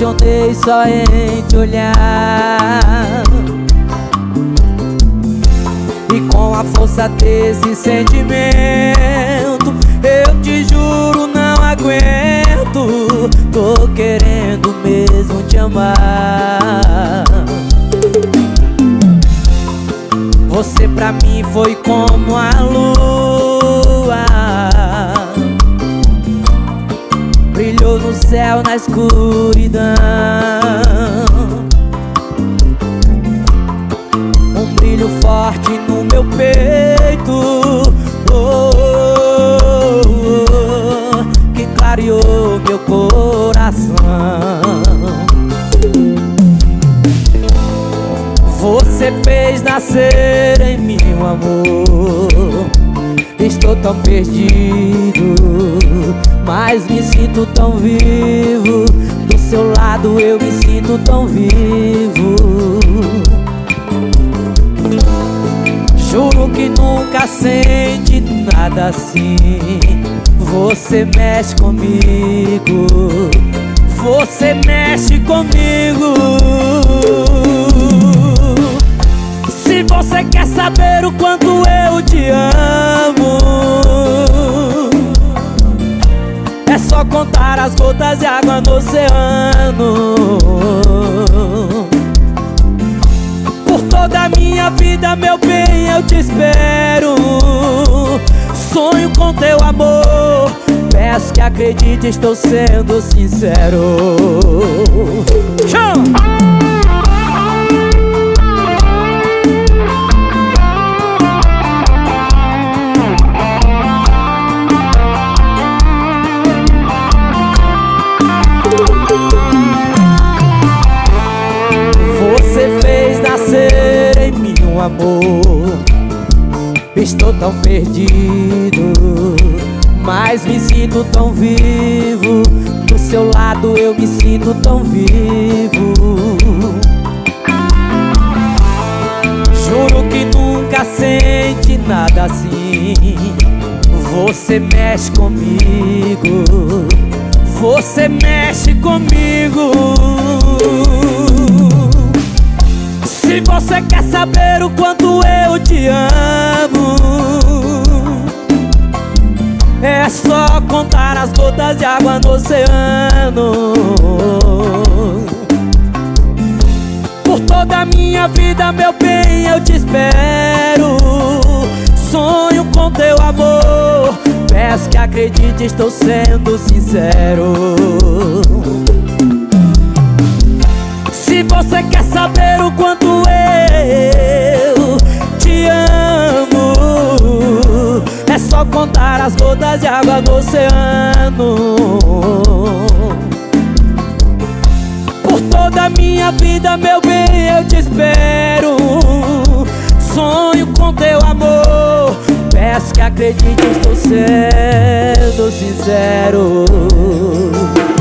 apaixonei só em te olhar. E com a força desse sentimento, eu te juro, não aguento. Tô querendo mesmo te amar. Você pra mim foi como a lua, brilhou no céu na escuridão. Um brilho forte no meu peito, que clareou meu coração. Você fez nascer em mim um amor. Estou tão perdido, mas me sinto tão vivo. Do seu lado eu me sinto tão vivo. Juro que nunca senti nada assim. Você mexe comigo, você mexe comigo. Se você quer saber o quanto eu te amo, é só contar as gotas de água no oceano. Por toda a minha vida, meu bem, eu te espero. Sonho com teu amor, peço que acredite, estou sendo sincero. Chama! Amor, estou tão perdido, mas me sinto tão vivo. Do seu lado eu me sinto tão vivo. Juro que nunca senti nada assim. Você mexe comigo, você mexe comigo. Se você quer saber o quanto eu te amo, é só contar as gotas de água no oceano. Por toda a minha vida, meu bem, eu te espero. Sonho com teu amor, peço que acredite, estou sendo sincero. Se você quer saber o quanto eu te amo, é só contar as gotas de água no oceano. Por toda a minha vida, meu bem, eu te espero. Sonho com teu amor, peço que acredite, estou sendo sincero.